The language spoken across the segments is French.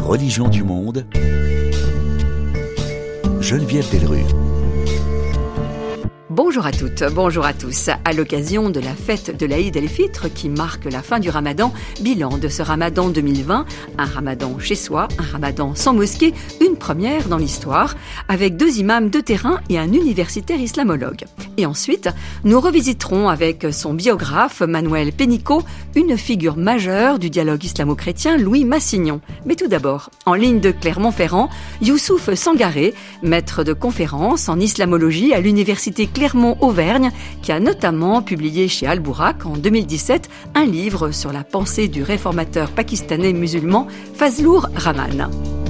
religions du monde, Geneviève Delrue. Bonjour à toutes, bonjour à tous. À l'occasion de la fête de l'Aïd el-Fitr qui marque la fin du Ramadan, bilan de ce Ramadan 2020, un Ramadan chez soi, un Ramadan sans mosquée, une première dans l'histoire, avec 2 imams de terrain et un universitaire islamologue. Et ensuite, nous revisiterons avec son biographe Manuel Pénicaud une figure majeure du dialogue islamo-chrétien, Louis Massignon. Mais tout d'abord, en ligne de Clermont-Ferrand, Youssouf Sangaré, maître de conférences en islamologie à l'université Clermont-Auvergne, qui a notamment publié chez Al-Bourak en 2017 un livre sur la pensée du réformateur pakistanais musulman Fazlour Rahman.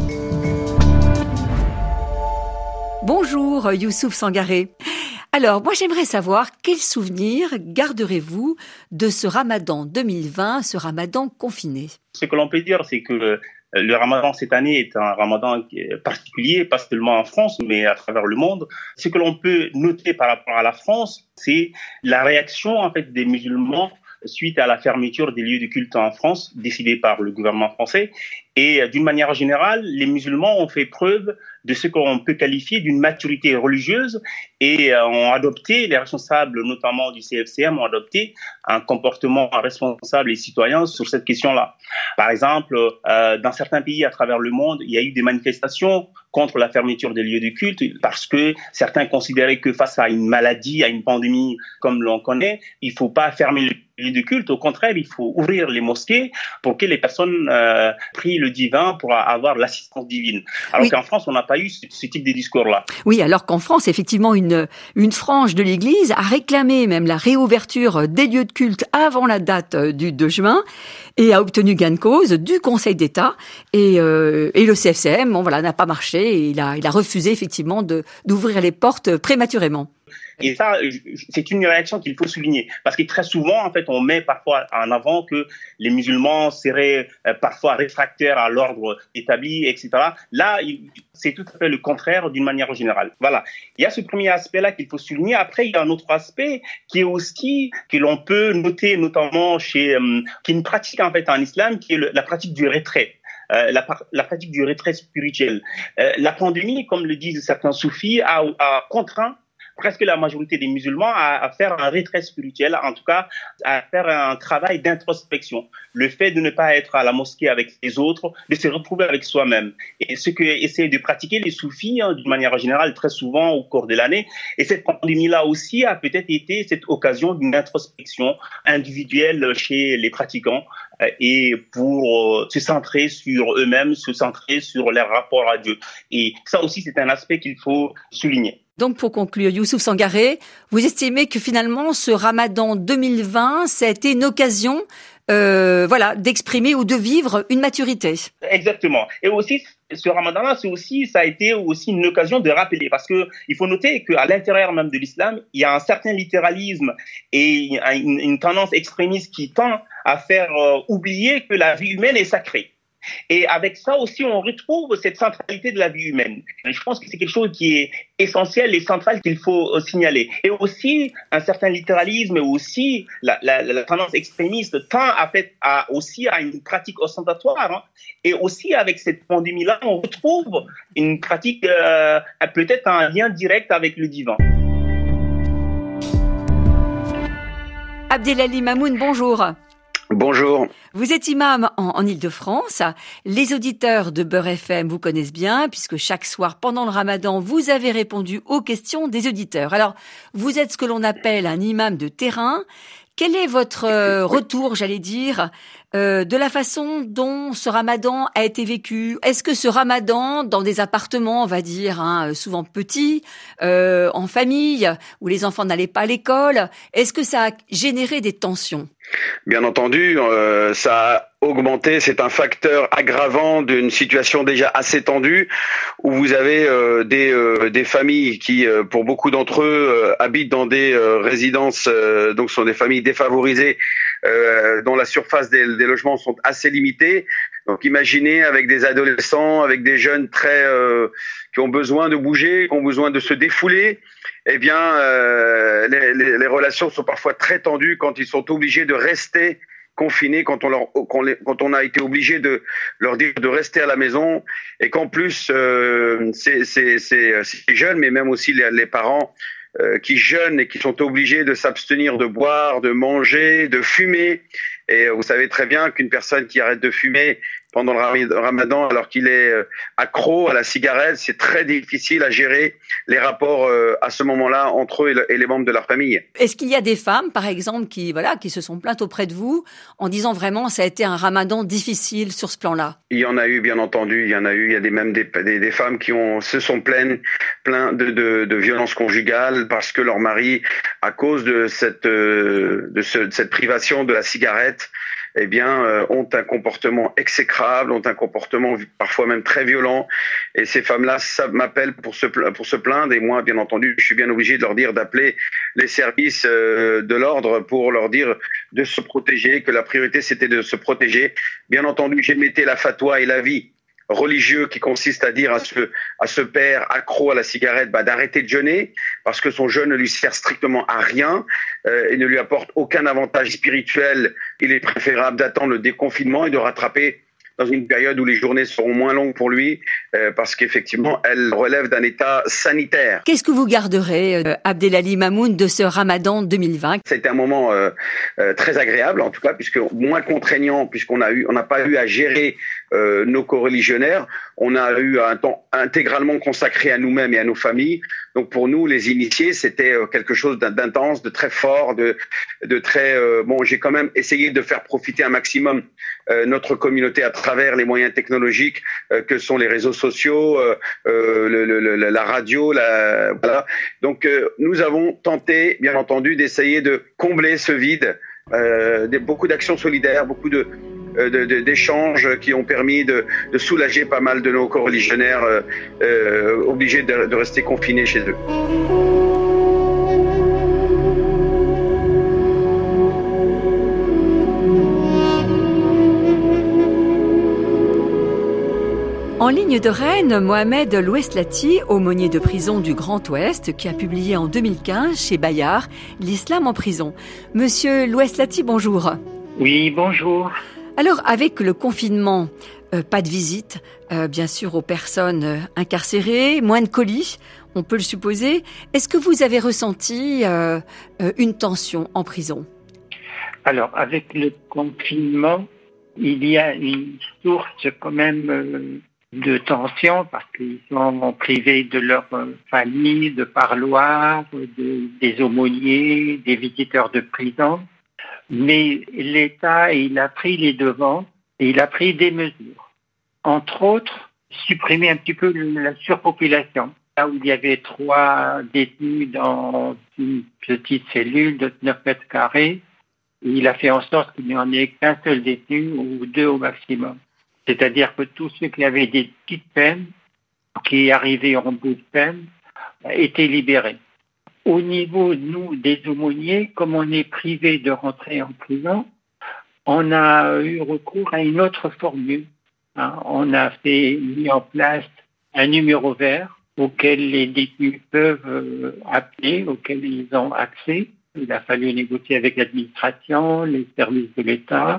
Bonjour Youssouf Sangaré. Alors, moi j'aimerais savoir quels souvenirs garderez-vous de ce Ramadan 2020, ce Ramadan confiné? Ce que l'on peut dire, c'est que le Ramadan cette année est un Ramadan particulier, pas seulement en France, mais à travers le monde. Ce que l'on peut noter par rapport à la France, c'est la réaction en fait des musulmans suite à la fermeture des lieux de culte en France, décidée par le gouvernement français. Et d'une manière générale, les musulmans ont fait preuve de ce qu'on peut qualifier d'une maturité religieuse et ont adopté, les responsables notamment du CFCM ont adopté un comportement responsable et citoyen sur cette question-là. Par exemple, dans certains pays à travers le monde, il y a eu des manifestations contre la fermeture des lieux de culte parce que certains considéraient que face à une maladie, à une pandémie comme l'on connaît, il ne faut pas fermer les lieux de culte. Au contraire, il faut ouvrir les mosquées pour que les personnes prient le divin pour avoir l'assistance divine. Alors qu'en France, on n'a pas eu ce type de discours-là. Oui, alors qu'en France, effectivement, une frange de l'Église a réclamé même la réouverture des lieux de culte avant la date du 2 juin et a obtenu gain de cause du Conseil d'État. Et le CFCM, n'a pas marché et il a refusé effectivement d'ouvrir les portes prématurément. Et ça, c'est une réaction qu'il faut souligner. Parce que très souvent, en fait, on met parfois en avant que les musulmans seraient parfois réfractaires à l'ordre établi, etc. Là, c'est tout à fait le contraire d'une manière générale. Voilà. Il y a ce premier aspect-là qu'il faut souligner. Après, il y a un autre aspect qui est aussi, que l'on peut noter notamment qui est une pratique, en fait, en islam, qui est la pratique du retrait. La pratique du retrait spirituel. La pandémie, comme le disent certains soufis, a contraint presque la majorité des musulmans à faire un retrait spirituel, en tout cas à faire un travail d'introspection. Le fait de ne pas être à la mosquée avec les autres, de se retrouver avec soi-même. Et ce que essaient de pratiquer les soufis, d'une manière générale, très souvent au cours de l'année. Et cette pandémie-là aussi a peut-être été cette occasion d'une introspection individuelle chez les pratiquants et pour se centrer sur eux-mêmes, se centrer sur leur rapport à Dieu. Et ça aussi, c'est un aspect qu'il faut souligner. Donc, pour conclure, Youssouf Sangaré, vous estimez que finalement, ce Ramadan 2020, ça a été une occasion, d'exprimer ou de vivre une maturité. Exactement. Et aussi, ce Ramadan-là, ça a été aussi une occasion de rappeler, parce que il faut noter qu'à l'intérieur même de l'islam, il y a un certain littéralisme et une tendance extrémiste qui tend à faire oublier que la vie humaine est sacrée. Et avec ça aussi, on retrouve cette centralité de la vie humaine. Et je pense que c'est quelque chose qui est essentiel et central qu'il faut signaler. Et aussi, un certain littéralisme et aussi la tendance extrémiste tend aussi à une pratique ostentatoire. Et aussi, avec cette pandémie-là, on retrouve une pratique peut-être en lien direct avec le divin. Abdelali Mamoun, bonjour. Bonjour. Vous êtes imam en Île-de-France. Les auditeurs de Beurre FM vous connaissent bien puisque chaque soir pendant le Ramadan, vous avez répondu aux questions des auditeurs. Alors, vous êtes ce que l'on appelle un imam de terrain. Quel est votre retour, de la façon dont ce Ramadan a été vécu? Est-ce que ce Ramadan, dans des appartements, on va dire, souvent petits, en famille, où les enfants n'allaient pas à l'école, est-ce que ça a généré des tensions? Bien entendu, ça a augmenté, c'est un facteur aggravant d'une situation déjà assez tendue, où vous avez des familles qui, pour beaucoup d'entre eux, habitent dans des résidences, donc sont des familles défavorisées, dont la surface des logements sont assez limitées. Donc imaginez avec des adolescents, avec des jeunes qui ont besoin de bouger, qui ont besoin de se défouler, eh bien les relations sont parfois très tendues quand ils sont obligés de rester confinés, quand on a été obligé de leur dire de rester à la maison, et qu'en plus ces jeunes, mais même aussi les parents qui jeûnent et qui sont obligés de s'abstenir de boire, de manger, de fumer. Et vous savez très bien qu'une personne qui arrête de fumer pendant le ramadan alors qu'il est accro à la cigarette, c'est très difficile à gérer les rapports à ce moment-là entre eux et les membres de leur famille. Est-ce qu'il y a des femmes, par exemple, qui se sont plaintes auprès de vous en disant vraiment ça a été un ramadan difficile sur ce plan-là? Il y en a eu, bien entendu. Il y a même des femmes qui se sont plaintes de violences conjugales parce que leur mari, à cause de cette privation de la cigarette, ont un comportement exécrable, ont un comportement parfois même très violent. Et ces femmes-là m'appellent pour se plaindre. Et moi, bien entendu, je suis bien obligé de leur dire d'appeler les services de l'ordre pour leur dire de se protéger, que la priorité c'était de se protéger. Bien entendu, j'émettais la fatwa et l'avis religieux qui consiste à dire à ce père accro à la cigarette d'arrêter de jeûner parce que son jeûne ne lui sert strictement à rien et ne lui apporte aucun avantage spirituel. Il est préférable d'attendre le déconfinement et de rattraper dans une période où les journées seront moins longues pour lui parce qu'effectivement, elle relève d'un état sanitaire. Qu'est-ce que vous garderez, Abdelali Mamoun, de ce Ramadan 2020? C'était un moment très agréable, en tout cas, puisque moins contraignant, puisqu'on n'a pas eu à gérer nos coreligionnaires. On a eu un temps intégralement consacré à nous-mêmes et à nos familles. Donc pour nous, les initiés, c'était quelque chose d'intense, de très fort, de très j'ai quand même essayé de faire profiter un maximum notre communauté à travers les moyens technologiques que sont les réseaux sociaux, la radio, voilà. Donc nous avons tenté, bien entendu, d'essayer de combler ce vide. Beaucoup d'actions solidaires, beaucoup d'échanges qui ont permis de soulager pas mal de nos coreligionnaires obligés de rester confinés chez eux. En ligne de Rennes, Mohamed Loueslati, aumônier de prison du Grand Ouest, qui a publié en 2015 chez Bayard « L'islam en prison ». Monsieur Loueslati, bonjour. Oui, bonjour. Alors, avec le confinement, pas de visite, bien sûr, aux personnes incarcérées, moins de colis, on peut le supposer. Est-ce que vous avez ressenti une tension en prison? Alors, avec le confinement, il y a une source quand même de tension parce qu'ils sont privés de leur famille, de parloir, des aumôniers, des visiteurs de prison. Mais l'État, il a pris les devants et il a pris des mesures. Entre autres, supprimer un petit peu la surpopulation. Là où il y avait 3 détenus dans une petite cellule de 9 mètres carrés, il a fait en sorte qu'il n'y en ait qu'un seul détenu ou 2 au maximum. C'est-à-dire que tous ceux qui avaient des petites peines, qui arrivaient en bout de peine, étaient libérés. Au niveau, nous, des aumôniers, comme on est privé de rentrer en prison, on a eu recours à une autre formule. On a mis en place un numéro vert auquel les détenus peuvent appeler, auquel ils ont accès. Il a fallu négocier avec l'administration, les services de l'État,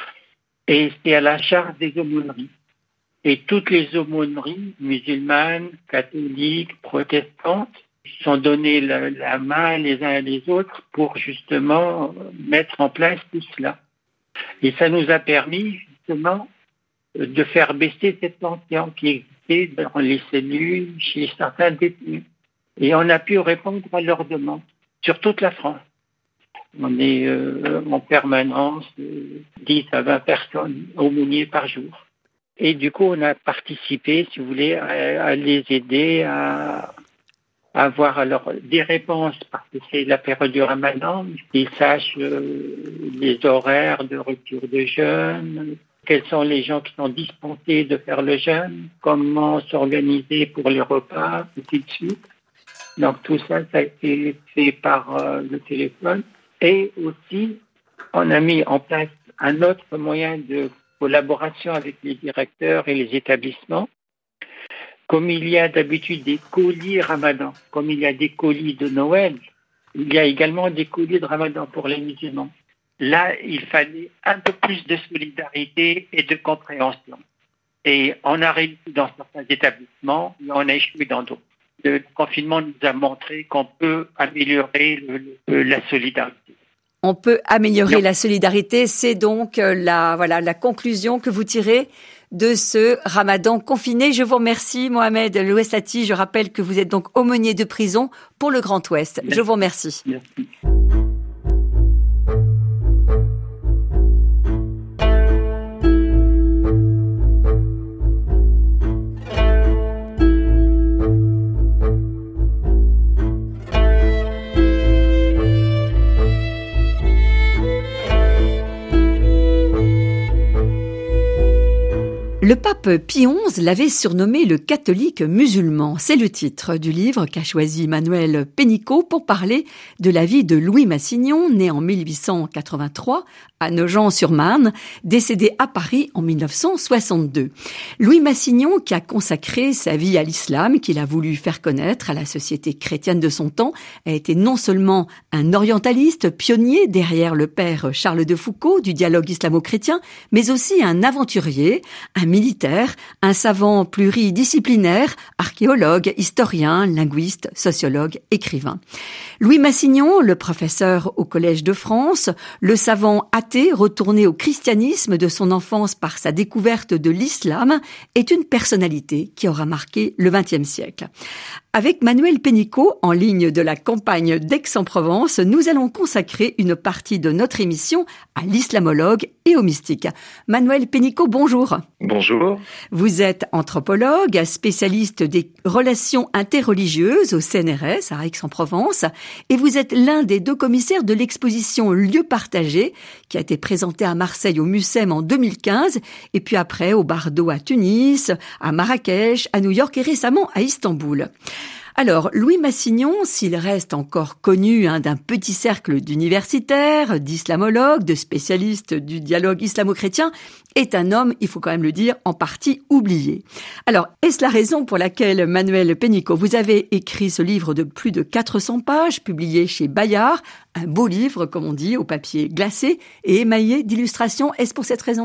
et c'est à la charge des aumôneries. Et toutes les aumôneries musulmanes, catholiques, protestantes, sont donné la main les uns et les autres pour justement mettre en place tout cela. Et ça nous a permis justement de faire baisser cette tension qui existait dans les cellules chez certains détenus. Et on a pu répondre à leurs demandes sur toute la France. On est en permanence 10 à 20 personnes aumôniers par jour. Et du coup, on a participé, si vous voulez, à les aider à avoir alors des réponses, parce que c'est la période du Ramadan, qu'ils sachent les horaires de rupture de jeûne, quels sont les gens qui sont dispensés de faire le jeûne, comment s'organiser pour les repas, ainsi de suite. Donc tout ça, ça a été fait par le téléphone. Et aussi, on a mis en place un autre moyen de collaboration avec les directeurs et les établissements. Comme il y a d'habitude des colis Ramadan, comme il y a des colis de Noël, il y a également des colis de Ramadan pour les musulmans. là, il fallait un peu plus de solidarité et de compréhension. Et on a réussi dans certains établissements, mais on a échoué dans d'autres. Le confinement nous a montré qu'on peut améliorer la solidarité. On peut améliorer la solidarité, c'est donc la conclusion que vous tirez de ce Ramadan confiné. Je vous remercie, Mohamed Louestati. Je rappelle que vous êtes donc aumônier de prison pour le Grand Ouest. Merci. Je vous remercie. Merci. Le pape Pie XI l'avait surnommé le catholique musulman. C'est le titre du livre qu'a choisi Manuel Pénicaud pour parler de la vie de Louis Massignon, né en 1883 à Nogent-sur-Marne, décédé à Paris en 1962. Louis Massignon, qui a consacré sa vie à l'islam, qu'il a voulu faire connaître à la société chrétienne de son temps, a été non seulement un orientaliste pionnier derrière le père Charles de Foucauld du dialogue islamo-chrétien, mais aussi un aventurier, un militaire, un savant pluridisciplinaire, archéologue, historien, linguiste, sociologue, écrivain. Louis Massignon, le professeur au Collège de France, le savant athée retourné au christianisme de son enfance par sa découverte de l'islam, est une personnalité qui aura marqué le XXe siècle. Avec Manuel Pénicaud, en ligne de la campagne d'Aix-en-Provence, nous allons consacrer une partie de notre émission à l'islamologue et au mystique. Manuel Pénicaud, bonjour. Bonjour. Vous êtes anthropologue, spécialiste des relations interreligieuses au CNRS à Aix-en-Provence, et vous êtes l'un des deux commissaires de l'exposition Lieux partagés, qui a été présentée à Marseille au Mucem en 2015, et puis après au Bardo à Tunis, à Marrakech, à New York et récemment à Istanbul. Alors, Louis Massignon, s'il reste encore connu d'un petit cercle d'universitaires, d'islamologues, de spécialistes du dialogue islamo-chrétien, est un homme, il faut quand même le dire, en partie oublié. Alors, est-ce la raison pour laquelle, Manuel Pénicaud, vous avez écrit ce livre de plus de 400 pages, publié chez Bayard, un beau livre, comme on dit, au papier glacé et émaillé d'illustrations? Est-ce pour cette raison ?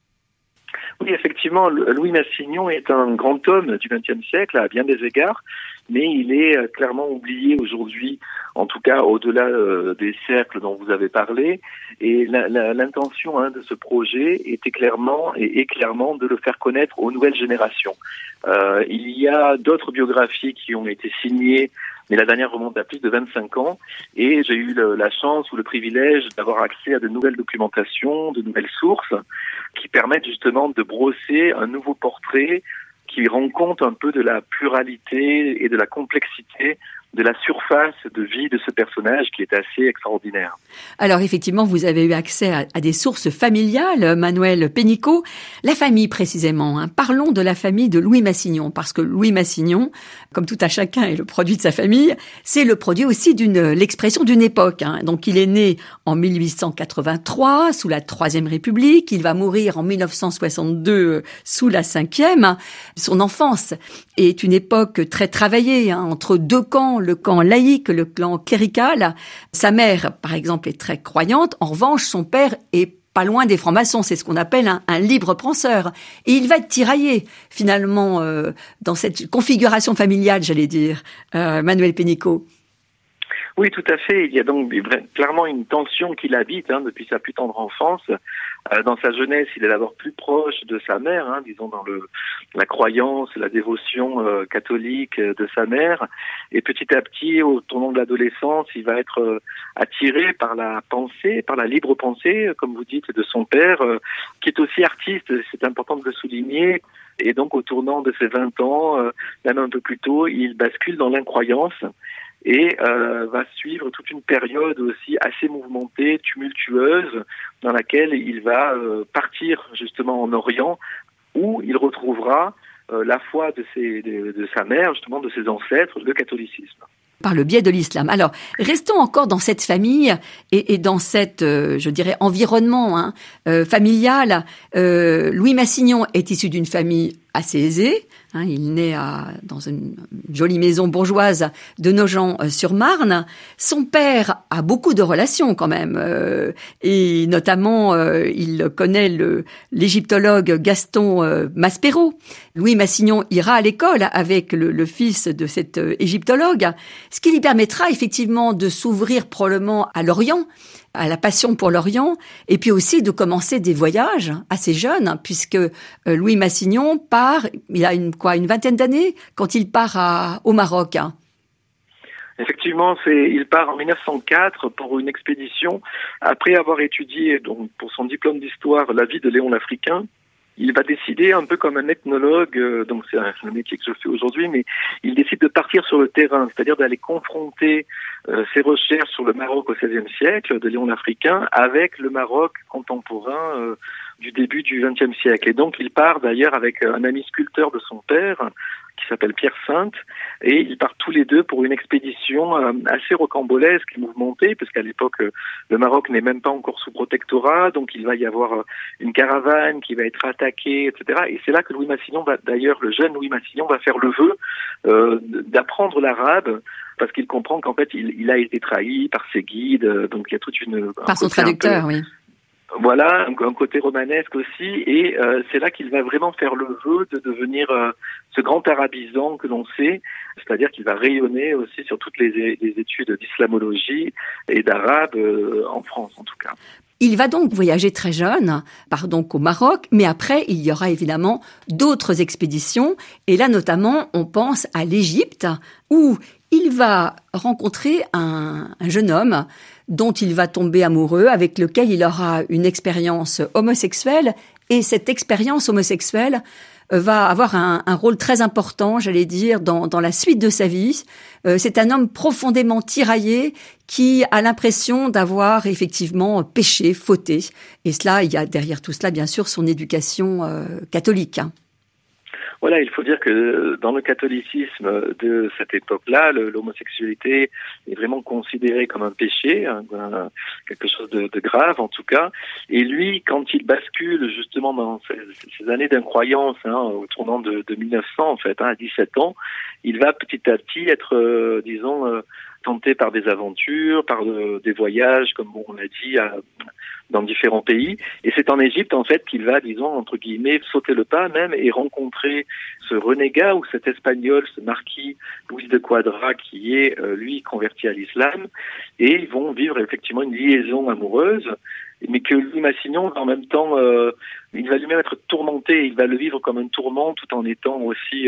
Oui, effectivement, Louis Massignon est un grand homme du XXe siècle à bien des égards, mais il est clairement oublié aujourd'hui, en tout cas au-delà des cercles dont vous avez parlé. Et l'intention de ce projet était clairement de le faire connaître aux nouvelles générations. Il y a d'autres biographies qui ont été signées, mais la dernière remonte à plus de 25 ans, et j'ai eu la chance ou le privilège d'avoir accès à de nouvelles documentations, de nouvelles sources, qui permettent justement de brosser un nouveau portrait qui rend compte un peu de la pluralité et de la complexité de la surface de vie de ce personnage qui est assez extraordinaire. Alors effectivement, vous avez eu accès à des sources familiales, Manuel Pénicaud. La famille précisément, parlons de la famille de Louis Massignon, parce que Louis Massignon, comme tout à chacun est le produit de sa famille, c'est le produit aussi l'expression d'une époque. Donc il est né en 1883 sous la Troisième République, il va mourir en 1962 sous la Cinquième. Son enfance est une époque très travaillée, entre deux camps, le camp laïque, le camp clérical. Sa mère, par exemple, est très croyante. En revanche, son père est pas loin des francs-maçons. C'est ce qu'on appelle un libre penseur. Et il va être tiraillé, finalement, dans cette configuration familiale, j'allais dire. Manuel Pénicaud. Oui, tout à fait. Il y a donc clairement une tension qui l'habite depuis sa plus tendre enfance. Dans sa jeunesse, il est d'abord plus proche de sa mère, disons dans la croyance, la dévotion catholique de sa mère. Et petit à petit, au tournant de l'adolescence, il va être attiré par la pensée, par la libre pensée, comme vous dites, de son père, qui est aussi artiste, c'est important de le souligner. Et donc, au tournant de ses 20 ans, même un peu plus tôt, il bascule dans l'incroyance et va suivre toute une période aussi assez mouvementée, tumultueuse, dans laquelle il va partir justement en Orient, où il retrouvera la foi de sa mère, justement de ses ancêtres, le catholicisme. Par le biais de l'islam. Alors, restons encore dans cette famille et dans cette, je dirais, environnement familial. Louis Massignon est issu d'une famille assez aisée. Il naît dans une jolie maison bourgeoise de Nogent-sur-Marne. Son père a beaucoup de relations quand même, et notamment il connaît l'égyptologue Gaston Maspero. Louis Massignon ira à l'école avec le fils de cet égyptologue, ce qui lui permettra effectivement de s'ouvrir probablement à l'Orient, à la passion pour l'Orient, et puis aussi de commencer des voyages assez jeunes, puisque Louis Massignon part, il a une vingtaine d'années quand il part au Maroc. Effectivement, il part en 1904 pour une expédition. Après avoir étudié, donc, pour son diplôme d'histoire, la vie de Léon l'Africain, il va décider, un peu comme un ethnologue, donc c'est un métier que je fais aujourd'hui, mais il décide de partir sur le terrain, c'est-à-dire d'aller confronter ses recherches sur le Maroc au XVIe siècle, de Léon l'Africain, avec le Maroc contemporain du début du XXe siècle. Et donc il part d'ailleurs avec un ami sculpteur de son père, qui s'appelle Pierre Sainte, et ils partent tous les deux pour une expédition assez rocambolesque et mouvementée, parce qu'à l'époque, le Maroc n'est même pas encore sous protectorat, donc il va y avoir une caravane qui va être attaquée, etc. Et c'est là que Louis Massignon d'ailleurs, le jeune Louis Massignon va faire le vœu d'apprendre l'arabe, parce qu'il comprend qu'en fait, il a été trahi par ses guides, donc il y a toute une... Par son traducteur, oui. Voilà, un côté romanesque aussi, et c'est là qu'il va vraiment faire le vœu de devenir ce grand arabisant que l'on sait, c'est-à-dire qu'il va rayonner aussi sur toutes les études d'islamologie et d'arabe en France en tout cas. Il va donc voyager très jeune, part donc au Maroc, mais après il y aura évidemment d'autres expéditions, et là notamment on pense à l'Égypte, où il va rencontrer un jeune homme dont il va tomber amoureux, avec lequel il aura une expérience homosexuelle, et cette expérience homosexuelle va avoir un rôle très important, j'allais dire, dans la suite de sa vie. C'est un homme profondément tiraillé qui a l'impression d'avoir effectivement péché, fauté. Et cela, il y a derrière tout cela, bien sûr, son éducation catholique. Voilà, il faut dire que dans le catholicisme de cette époque-là, l'homosexualité est vraiment considérée comme un péché, quelque chose de grave en tout cas. Et lui, quand il bascule justement dans ces années d'incroyance, au tournant de 1900 en fait, à 17 ans, il va petit à petit être, tenté par des aventures, par des voyages, comme on l'a dit, dans différents pays. Et c'est en Égypte, en fait, qu'il va, entre guillemets, sauter le pas même et rencontrer ce renégat ou cet Espagnol, ce marquis Luis de Quadra, qui est, lui, converti à l'islam. Et ils vont vivre effectivement une liaison amoureuse, mais que Louis Massignon, en même temps, il va lui-même être tourmenté, il va le vivre comme un tourment tout en étant aussi,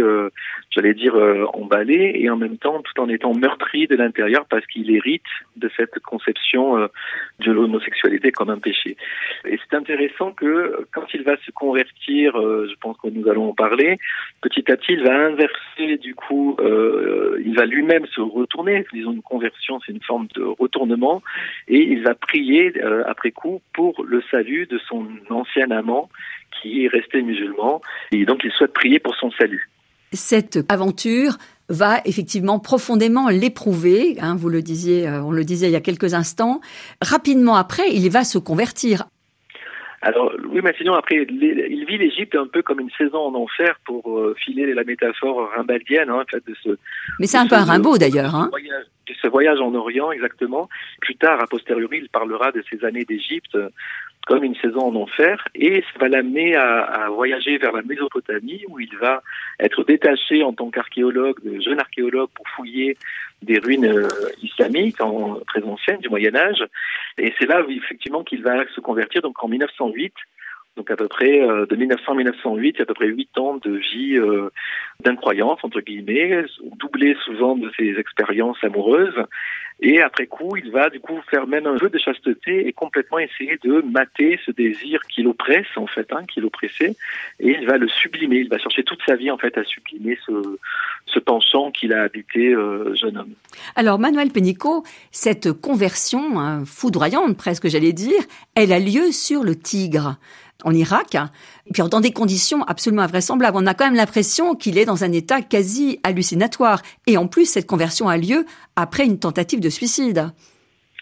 emballé, et en même temps tout en étant meurtri de l'intérieur parce qu'il hérite de cette conception de l'homosexualité comme un péché. Et c'est intéressant que quand il va se convertir, je pense que nous allons en parler, petit à petit il va inverser du coup, il va lui-même se retourner, disons une conversion c'est une forme de retournement, et il va prier après coup pour le salut de son ancien amant qui est resté musulman, et donc il souhaite prier pour son salut. Cette aventure va effectivement profondément l'éprouver, vous le disiez, on le disait il y a quelques instants. Rapidement après, il va se convertir. Alors, Louis Massignon, après, il vit l'Égypte un peu comme une saison en enfer, pour filer la métaphore rimbaldienne, en fait, de ce... Mais c'est un peu un Rimbaud, d'ailleurs, de ce voyage en Orient, exactement. Plus tard, a posteriori, il parlera de ces années d'Égypte comme une saison en enfer, et ça va l'amener à voyager vers la Mésopotamie, où il va être détaché en tant qu'archéologue, de jeune archéologue, pour fouiller des ruines islamiques très anciennes du Moyen-Âge. Et c'est là, effectivement, qu'il va se convertir, donc en 1908. Donc à peu près de 1900 à 1908, il y a à peu près 8 ans de vie d'incroyance, entre guillemets, doublé souvent de ses expériences amoureuses. Et après coup, il va du coup faire même un jeu de chasteté et complètement essayer de mater ce désir qui l'oppresse, en fait, qui l'oppressait, et il va le sublimer. Il va chercher toute sa vie, en fait, à sublimer ce penchant qu'il a habité jeune homme. Alors, Manuel Pénicaud, cette conversion foudroyante, presque, j'allais dire, elle a lieu sur le Tigre, en Irak, et puis dans des conditions absolument invraisemblables. On a quand même l'impression qu'il est dans un état quasi hallucinatoire. Et en plus, cette conversion a lieu après une tentative de suicide.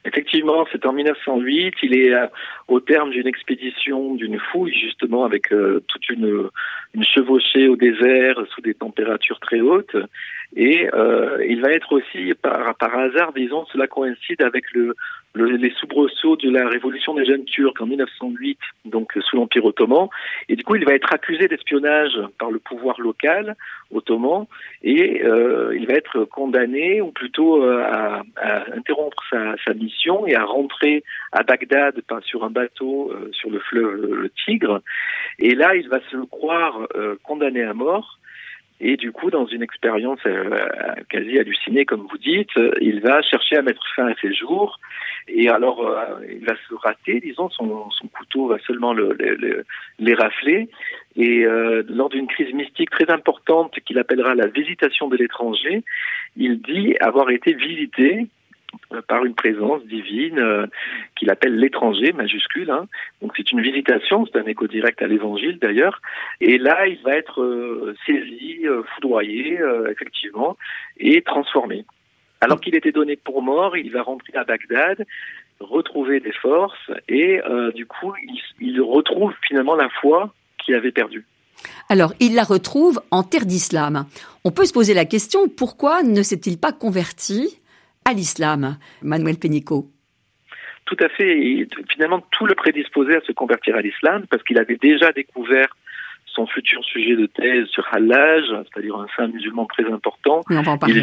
Effectivement, c'est en 1908. Il est au terme d'une expédition, d'une fouille justement, avec toute une chevauchée au désert sous des températures très hautes. Et il va être aussi, par hasard, disons, cela coïncide avec les soubresauts de la révolution des jeunes Turcs en 1908, donc sous l'Empire ottoman. Et du coup, il va être accusé d'espionnage par le pouvoir local ottoman et il va être condamné, ou plutôt à interrompre sa mission et à rentrer à Bagdad sur un bateau sur le fleuve le Tigre. Et là, il va se croire condamné à mort. Et du coup, dans une expérience quasi hallucinée, comme vous dites, il va chercher à mettre fin à ses jours. Et alors, il va se rater, disons, son couteau va seulement les rafler. Et lors d'une crise mystique très importante qu'il appellera la visitation de l'étranger, il dit avoir été visité par une présence divine qu'il appelle l'étranger, majuscule. Donc c'est une visitation, c'est un écho direct à l'évangile d'ailleurs. Et là, il va être saisi, foudroyé, effectivement, et transformé. Alors qu'il était donné pour mort, il va rentrer à Bagdad, retrouver des forces, et du coup, il retrouve finalement la foi qu'il avait perdue. Alors, il la retrouve en terre d'islam. On peut se poser la question, pourquoi ne s'est-il pas converti à l'islam, Manuel Pénicaud? Tout à fait. Et finalement, tout le prédisposait à se convertir à l'islam parce qu'il avait déjà découvert son futur sujet de thèse sur Hallaj, c'est-à-dire un saint musulman très important. Oui, on va en parler.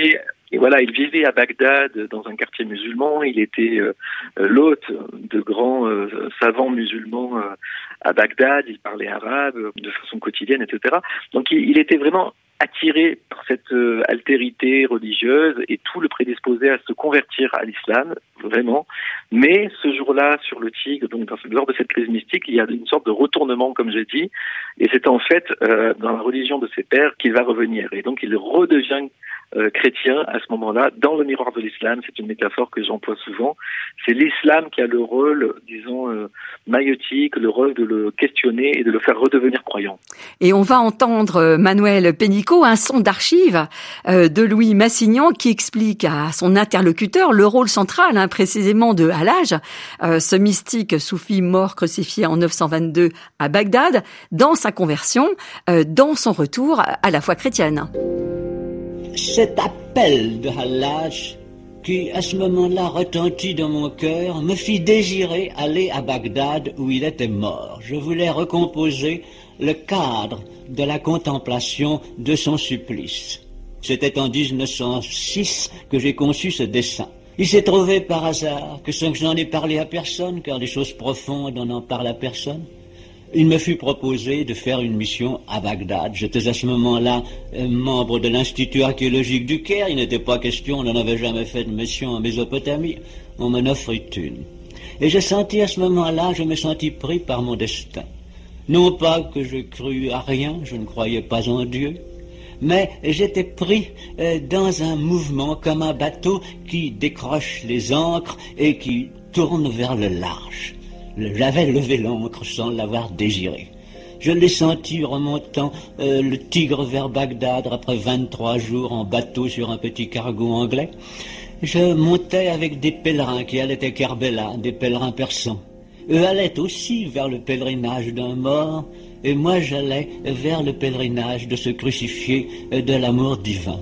Il vivait à Bagdad dans un quartier musulman. Il était l'hôte de grands savants musulmans à Bagdad. Il parlait arabe de façon quotidienne, etc. Donc il était vraiment attiré par cette altérité religieuse et tout le prédisposait à se convertir à l'islam, vraiment. Mais ce jour-là, sur le Tigre, donc lors de cette crise mystique, il y a une sorte de retournement, comme j'ai dit, et c'est en fait dans la religion de ses pères qu'il va revenir. Et donc il redevient chrétien à ce moment-là, dans le miroir de l'islam. C'est une métaphore que j'emploie souvent. C'est l'islam qui a le rôle, disons, maïeutique, le rôle de le questionner et de le faire redevenir croyant. Et on va entendre Manuel Pénicaud, un son d'archives de Louis Massignon qui explique à son interlocuteur le rôle central, précisément de Hallaj, ce mystique soufi mort crucifié en 922 à Bagdad, dans sa conversion, dans son retour à la foi chrétienne. Cet appel de Hallaj, qui à ce moment-là retentit dans mon cœur, me fit désirer aller à Bagdad où il était mort. Je voulais recomposer le cadre de la contemplation de son supplice. C'était en 1906 que j'ai conçu ce dessin. Il s'est trouvé par hasard que sans que j'en ai parlé à personne, car des choses profondes on n'en parle à personne, il me fut proposé de faire une mission à Bagdad. J'étais à ce moment-là membre de l'Institut archéologique du Caire. Il n'était pas question, on n'en avait jamais fait de mission en Mésopotamie. On m'en offrit une. Et je me sentis pris par mon destin. Non pas que je crus à rien, je ne croyais pas en Dieu, mais j'étais pris dans un mouvement comme un bateau qui décroche les ancres et qui tourne vers le large. J'avais levé l'ancre sans l'avoir désiré. Je l'ai senti remontant le Tigre vers Bagdad après 23 jours en bateau sur un petit cargo anglais. Je montais avec des pèlerins qui allaient à Kerbela, des pèlerins persans. Eux allaient aussi vers le pèlerinage d'un mort, et moi j'allais vers le pèlerinage de ce crucifié de l'amour divin.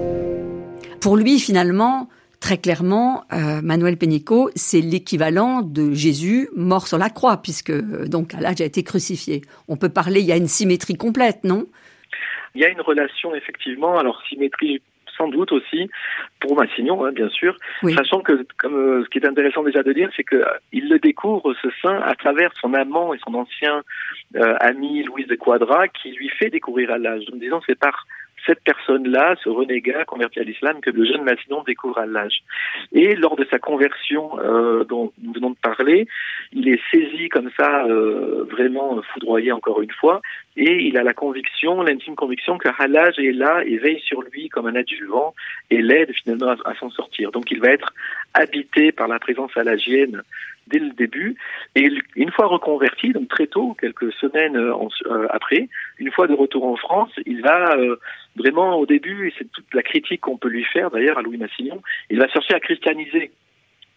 Pour lui, finalement, très clairement, Manuel Pénicaud, c'est l'équivalent de Jésus mort sur la croix, puisque donc Hallaj a été crucifié. On peut parler, il y a une symétrie complète, non? Il y a une relation, effectivement, alors symétrie sans doute aussi, pour Massignon, bien sûr, oui. Sachant que, comme ce qui est intéressant déjà de dire, c'est qu'il le découvre, ce saint, à travers son amant et son ancien ami Louis de Quadra, qui lui fait découvrir Hallaj. Donc, disons, c'est par cette personne-là, ce renégat converti à l'islam, que le jeune Massignon découvre Hallaj. Et lors de sa conversion dont nous venons de parler, il est saisi comme ça, vraiment foudroyé encore une fois, et il a l'intime conviction que Hallaj est là et veille sur lui comme un adjuvant et l'aide finalement à s'en sortir. Donc il va être habité par la présence hallagienne dès le début, et une fois reconverti, donc très tôt, quelques semaines après, une fois de retour en France, il va vraiment au début, et c'est toute la critique qu'on peut lui faire d'ailleurs à Louis Massignon, il va chercher à christianiser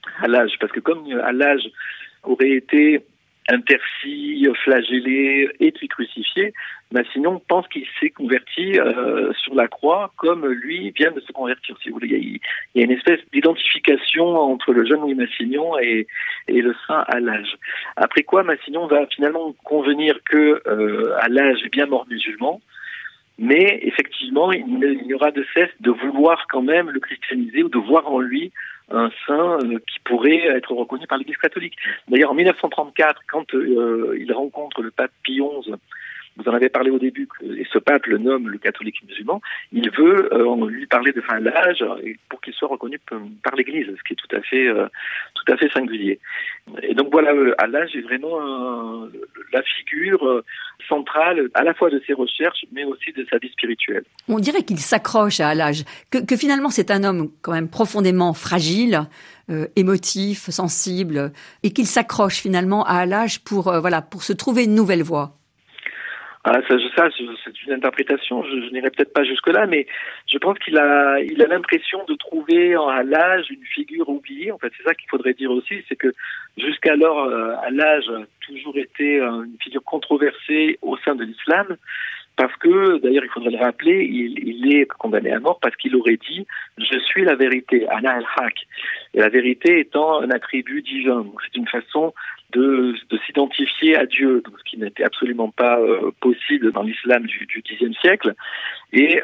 Hallaj, parce que comme Hallaj aurait été interci, flagellé et puis crucifié, Massignon pense qu'il s'est converti sur la croix comme lui vient de se convertir, si vous voulez. Il y a une espèce d'identification entre le jeune Louis Massignon et le saint Hallaj. Après quoi, Massignon va finalement convenir que Hallaj est bien mort musulman, mais effectivement, il n'y aura de cesse de vouloir quand même le christianiser ou de voir en lui un saint qui pourrait être reconnu par l'Église catholique. D'ailleurs, en 1934, quand il rencontre le pape Pie XI, vous en avez parlé au début, et ce pape le nomme le catholique musulman, il veut lui parler de Hallaj pour qu'il soit reconnu par l'Église, ce qui est tout à fait singulier. Et donc voilà, Hallaj est vraiment la figure centrale à la fois de ses recherches, mais aussi de sa vie spirituelle. On dirait qu'il s'accroche à Hallaj, que finalement c'est un homme quand même profondément fragile, émotif, sensible, et qu'il s'accroche finalement à Hallaj pour se trouver une nouvelle voie. Ah, ça, c'est une interprétation. Je n'irai peut-être pas jusque-là, mais je pense qu'il a l'impression de trouver en Hallaj une figure oubliée. En fait, c'est ça qu'il faudrait dire aussi, c'est que jusqu'alors, Hallaj a toujours été une figure controversée au sein de l'islam, parce que, d'ailleurs, il faudrait le rappeler, il est condamné à mort parce qu'il aurait dit « Je suis la vérité », ana al-haq. Et la vérité étant un attribut divin. Donc, c'est une façon de s'identifier à Dieu, donc, ce qui n'était absolument pas possible dans l'islam du Xe siècle. Et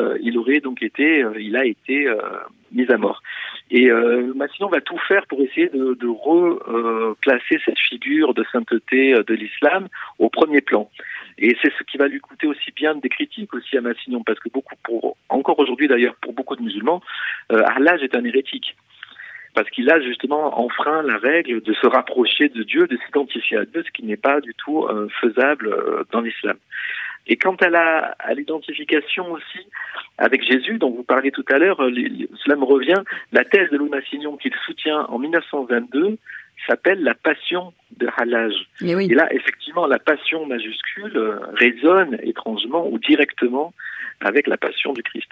il a été mis à mort. Et Massignon va tout faire pour essayer de replacer cette figure de sainteté de l'islam au premier plan. Et c'est ce qui va lui coûter aussi bien des critiques aussi à Massignon, parce que encore aujourd'hui d'ailleurs, pour beaucoup de musulmans, Hallaj est un hérétique. Parce qu'il a justement enfreint la règle de se rapprocher de Dieu, de s'identifier à Dieu, ce qui n'est pas du tout faisable dans l'islam. Et quant à l'identification aussi avec Jésus, dont vous parliez tout à l'heure, cela me revient, la thèse de Louis Massignon qu'il soutient en 1922 s'appelle la passion de Hallaj. Oui. Et là, effectivement, la passion majuscule résonne étrangement ou directement avec la passion du Christ.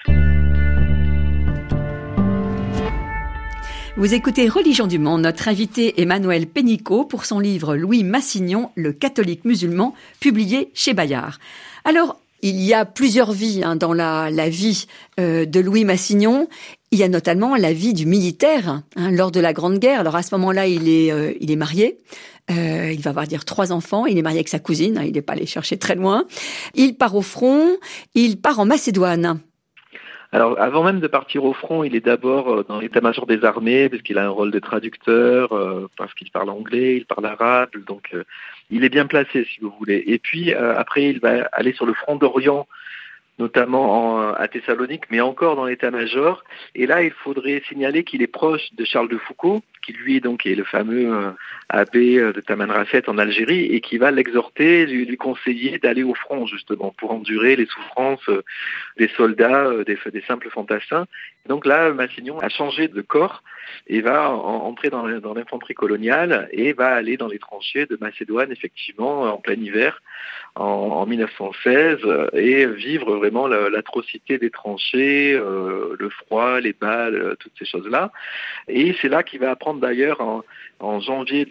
Vous écoutez Religion du Monde, notre invité Emmanuel Pénicaud pour son livre Louis Massignon, le catholique musulman, publié chez Bayard. Alors, il y a plusieurs vies dans la vie de Louis Massignon. Il y a notamment la vie du militaire lors de la Grande Guerre. Alors à ce moment-là, il est marié. Il va avoir 3 enfants. Il est marié avec sa cousine. Il n'est pas allé chercher très loin. Il part au front. Il part en Macédoine. Alors, avant même de partir au front, il est d'abord dans l'état-major des armées, puisqu'il a un rôle de traducteur, parce qu'il parle anglais, il parle arabe, donc il est bien placé, si vous voulez. Et puis, après, il va aller sur le front d'Orient, notamment à Thessalonique, mais encore dans l'état-major. Et là, il faudrait signaler qu'il est proche de Charles de Foucauld, qui lui est le fameux abbé de Tamanrasset en Algérie, et qui va l'exhorter, lui conseiller d'aller au front, justement, pour endurer les souffrances des soldats, des simples fantassins. Donc là, Massignon a changé de corps et va entrer dans l'infanterie coloniale et va aller dans les tranchées de Macédoine, effectivement, en plein hiver, en 1916, et vivre vraiment l'atrocité des tranchées, le froid, les balles, toutes ces choses-là. Et c'est là qu'il va apprendre d'ailleurs en janvier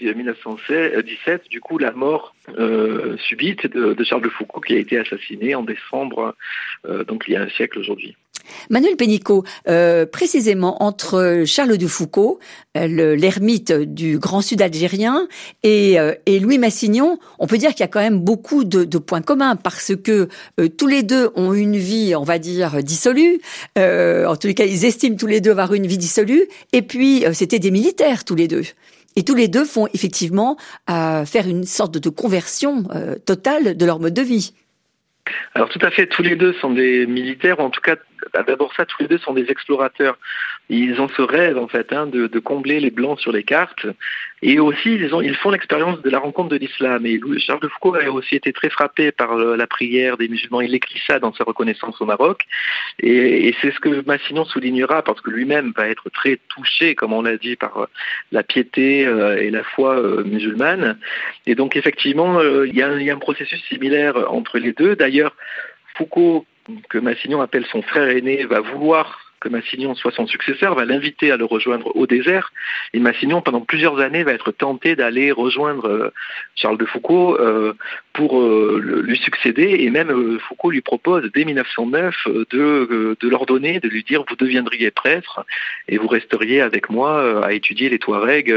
1917, du coup, la mort subite de Charles de Foucauld, qui a été assassiné en décembre, donc il y a un siècle aujourd'hui. Manuel Pénicaud, précisément entre Charles de Foucauld, l'ermite du Grand Sud algérien, et Louis Massignon, on peut dire qu'il y a quand même beaucoup de points communs, parce que tous les deux ont une vie, on va dire, dissolue. En tous les cas, ils estiment tous les deux avoir une vie dissolue. Et puis, c'était des militaires, tous les deux. Et tous les deux font effectivement faire une sorte de conversion totale de leur mode de vie. Alors tout à fait, tous les deux sont des militaires, ou en tout cas, d'abord ça, tous les deux sont des explorateurs. Ils ont ce rêve, en fait, de combler les blancs sur les cartes. Et aussi, ils font l'expérience de la rencontre de l'islam. Et Charles de Foucauld a aussi été très frappé par la prière des musulmans. Il écrit ça dans sa reconnaissance au Maroc. Et c'est ce que Massignon soulignera, parce que lui-même va être très touché, comme on l'a dit, par la piété et la foi musulmane. Et donc, effectivement, il y a un processus similaire entre les deux. D'ailleurs, Foucauld, que Massignon appelle son frère aîné, va vouloir que Massignon soit son successeur, va l'inviter à le rejoindre au désert. Et Massignon, pendant plusieurs années, va être tenté d'aller rejoindre Charles de Foucault pour lui succéder. Et même Foucault lui propose, dès 1909, de l'ordonner, de lui dire « vous deviendriez prêtre et vous resteriez avec moi à étudier les Touaregs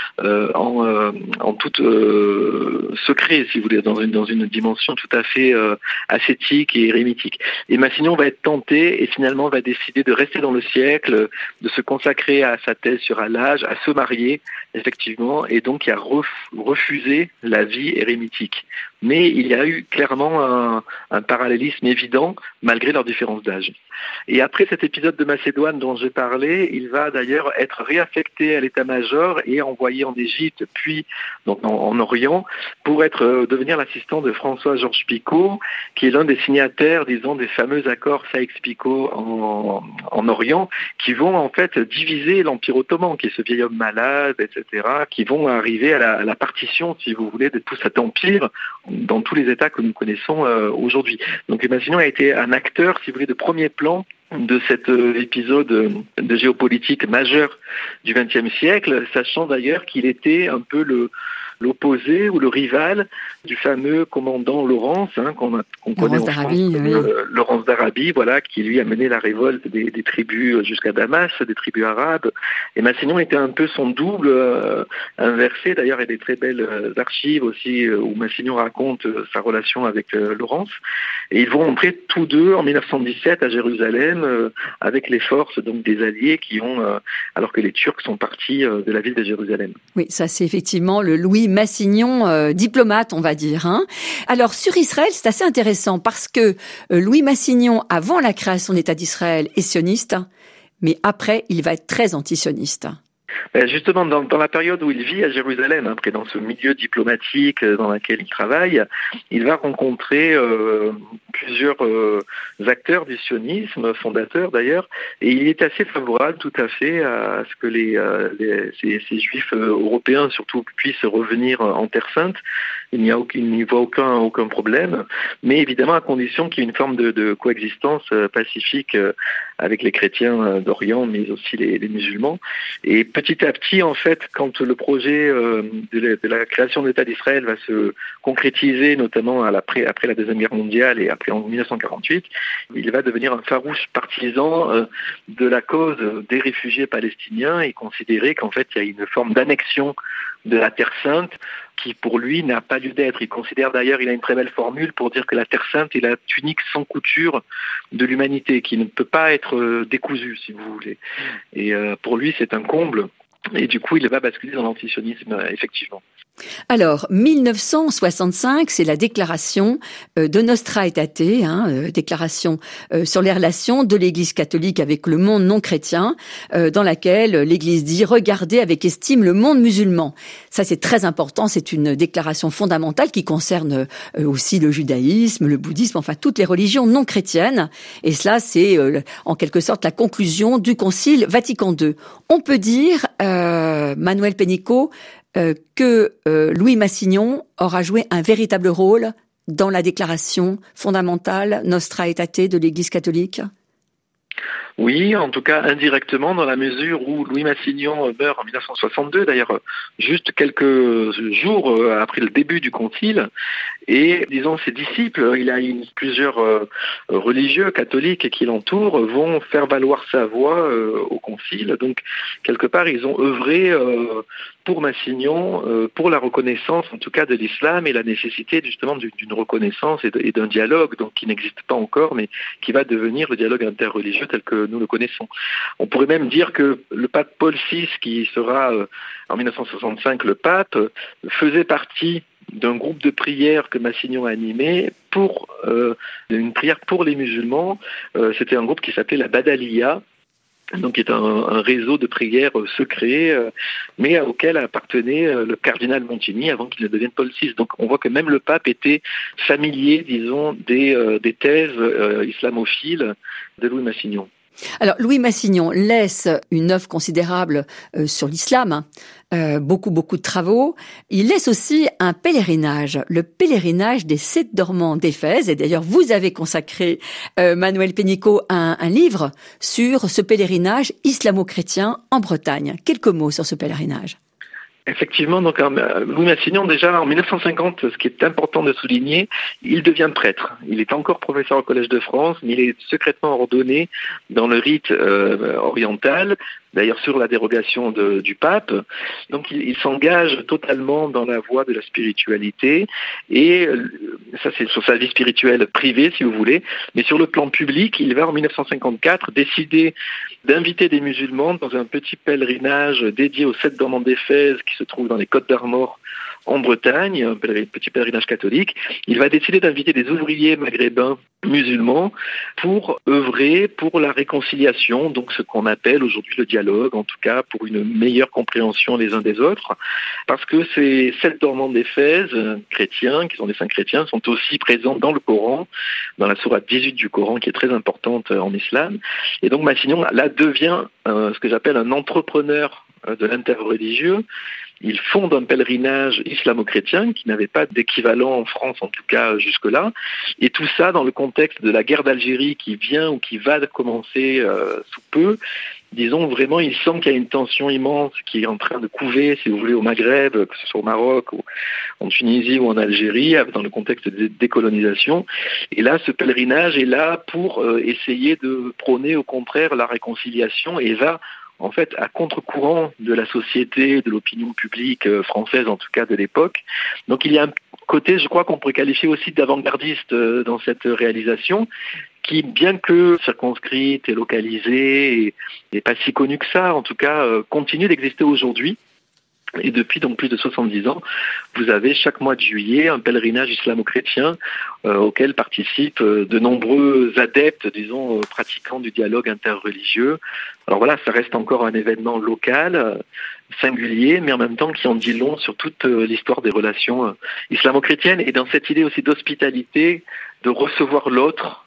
en tout secret, si vous voulez, dans une dimension tout à fait ascétique et érémitique. » Et Massignon va être tenté et finalement va décider de rester dans le siècle, de se consacrer à sa thèse sur Al-Hajj, à se marier, effectivement, et donc il a refusé la vie érémitique. Mais il y a eu clairement un parallélisme évident, malgré leur différence d'âge. Et après cet épisode de Macédoine dont j'ai parlé, il va d'ailleurs être réaffecté à l'état-major et envoyé en Égypte, puis donc en Orient, pour devenir l'assistant de François-Georges Picot, qui est l'un des signataires, disons, des fameux accords Saïx-Picot en Orient, qui vont en fait diviser l'Empire ottoman, qui est ce vieil homme malade, etc., qui vont arriver à la partition, si vous voulez, de tout cet empire dans tous les États que nous connaissons aujourd'hui. Donc Massignon a été un acteur, si vous voulez, de premier plan de cet épisode de géopolitique majeur du XXe siècle, sachant d'ailleurs qu'il était un peu l'opposé ou le rival du fameux commandant Laurence, qu'on connaît en France, Laurence d'Arabie, voilà, qui lui a mené la révolte des tribus jusqu'à Damas, des tribus arabes. Et Massignon était un peu son double inversé. D'ailleurs, il y a des très belles archives aussi où Massignon raconte sa relation avec Laurence. Et ils vont entrer tous deux en 1917 à Jérusalem avec les forces donc des Alliés alors que les Turcs sont partis de la ville de Jérusalem. Oui, ça c'est effectivement le Louis Massignon diplomate, on va dire. Alors sur Israël, c'est assez intéressant parce que Louis Massignon, avant la création d'État d'Israël, est sioniste, mais après, il va être très anti-sioniste. Justement, dans la période où il vit à Jérusalem, après dans ce milieu diplomatique dans lequel il travaille, il va rencontrer plusieurs acteurs du sionisme, fondateurs d'ailleurs, et il est assez favorable tout à fait à ce que ces juifs européens surtout puissent revenir en Terre Sainte. Il n'y voit aucun problème, mais évidemment à condition qu'il y ait une forme de coexistence pacifique avec les chrétiens d'Orient, mais aussi les musulmans. Et petit à petit, en fait, quand le projet de la création de l'État d'Israël va se concrétiser, notamment après la Deuxième Guerre mondiale et après en 1948, il va devenir un farouche partisan de la cause des réfugiés palestiniens et considérer qu'en fait, il y a une forme d'annexion de la Terre Sainte qui, pour lui, n'a pas lieu d'être. Il considère d'ailleurs, il a une très belle formule pour dire que la Terre Sainte est la tunique sans couture de l'humanité, qui ne peut pas être décousue, si vous voulez. Et pour lui, c'est un comble. Et du coup, il va basculer dans l'antisionisme, effectivement. Alors, 1965, c'est la déclaration de Nostra Aetate, déclaration sur les relations de l'Église catholique avec le monde non chrétien, dans laquelle l'Église dit « Regardez avec estime le monde musulman ». Ça, c'est très important, c'est une déclaration fondamentale qui concerne aussi le judaïsme, le bouddhisme, enfin toutes les religions non chrétiennes. Et cela, c'est en quelque sorte la conclusion du Concile Vatican II. On peut dire, Manuel Pénicaud, que Louis Massignon aura joué un véritable rôle dans la déclaration fondamentale Nostra Aetate de l'Église catholique ? Oui, en tout cas indirectement, dans la mesure où Louis Massignon meurt en 1962, d'ailleurs juste quelques jours après le début du concile, et disons ses disciples, il a plusieurs religieux catholiques qui l'entourent, vont faire valoir sa voix au concile. Donc quelque part ils ont œuvré pour Massignon, pour la reconnaissance en tout cas de l'islam et la nécessité justement d'une reconnaissance et d'un dialogue donc qui n'existe pas encore, mais qui va devenir le dialogue interreligieux tel que nous le connaissons. On pourrait même dire que le pape Paul VI, qui sera en 1965 le pape, faisait partie d'un groupe de prière que Massignon a animé pour une prière pour les musulmans. C'était un groupe qui s'appelait la Badalia, donc qui est un réseau de prières secret, mais auquel appartenait le cardinal Montini avant qu'il ne devienne Paul VI. Donc on voit que même le pape était familier, disons, des thèses islamophiles de Louis Massignon. Alors, Louis Massignon laisse une œuvre considérable sur l'islam, beaucoup de travaux. Il laisse aussi un pèlerinage, le pèlerinage des 7 dormants d'Éphèse. Et d'ailleurs, vous avez consacré, Manuel Pénicaud, un livre sur ce pèlerinage islamo-chrétien en Bretagne. Quelques mots sur ce pèlerinage. Effectivement, donc Louis Massignon, déjà en 1950, ce qui est important de souligner, il devient prêtre. Il est encore professeur au Collège de France, mais il est secrètement ordonné dans le rite oriental, d'ailleurs sur la dérogation du pape. Donc il s'engage totalement dans la voie de la spiritualité, et ça c'est sur sa vie spirituelle privée, si vous voulez, mais sur le plan public, il va en 1954 décider d'inviter des musulmans dans un petit pèlerinage dédié aux 7 dormants d'Éphèse qui se trouve dans les Côtes d'Armor en Bretagne, un petit pèlerinage catholique. Il va décider d'inviter des ouvriers maghrébins musulmans pour œuvrer pour la réconciliation, donc ce qu'on appelle aujourd'hui le dialogue, en tout cas pour une meilleure compréhension les uns des autres, parce que ces 7 dormants d'Éphèse chrétiens, qui sont des saints chrétiens, sont aussi présents dans le Coran, dans la sourate 18 du Coran, qui est très importante en islam. Et donc Massignon, là, devient ce que j'appelle un entrepreneur de l'interreligieux. Il fonde un pèlerinage islamo-chrétien qui n'avait pas d'équivalent en France, en tout cas jusque-là. Et tout ça dans le contexte de la guerre d'Algérie qui vient ou qui va commencer sous peu. Disons vraiment, il semble qu'il y a une tension immense qui est en train de couver, si vous voulez, au Maghreb, que ce soit au Maroc, ou en Tunisie ou en Algérie, dans le contexte de décolonisation. Et là, ce pèlerinage est là pour essayer de prôner au contraire la réconciliation et va en fait, à contre-courant de la société, de l'opinion publique française, en tout cas de l'époque. Donc il y a un côté, je crois qu'on pourrait qualifier aussi d'avant-gardiste dans cette réalisation, qui, bien que circonscrite et localisée, et n'est pas si connue que ça, en tout cas, continue d'exister aujourd'hui. Et depuis donc plus de 70 ans, vous avez chaque mois de juillet un pèlerinage islamo-chrétien auquel participent de nombreux adeptes, disons, pratiquants du dialogue interreligieux. Alors voilà, ça reste encore un événement local, singulier, mais en même temps qui en dit long sur toute l'histoire des relations islamo-chrétiennes et dans cette idée aussi d'hospitalité, de recevoir l'autre